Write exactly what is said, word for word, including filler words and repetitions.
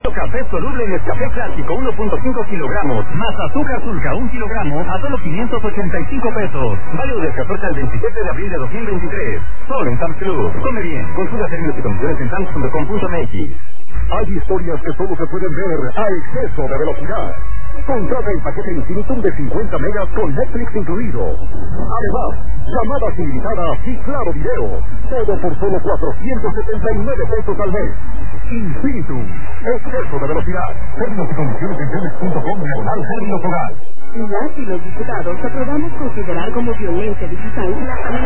Café soluble en Nescafé clásico uno punto cinco kilogramos, más azúcar sulca un kilogramo a solo quinientos ochenta y cinco pesos. Válido del catorce al veintisiete de abril de dos mil veintitrés. Solo en Sam's Club. Come bien. Consulta términos y condiciones en sams punto com punto m x. Hay historias que solo se pueden ver a exceso de velocidad. Contrata el paquete Infinitum de cincuenta megas con Netflix incluido. Además, llamadas ilimitadas y claro video. Todo por solo cuatrocientos setenta y nueve pesos al mes. Infinitum. Exceso de velocidad. Términos y condiciones en teles punto com diagonal Hogar. Las y los diputados aprobamos considerar como violencia digital la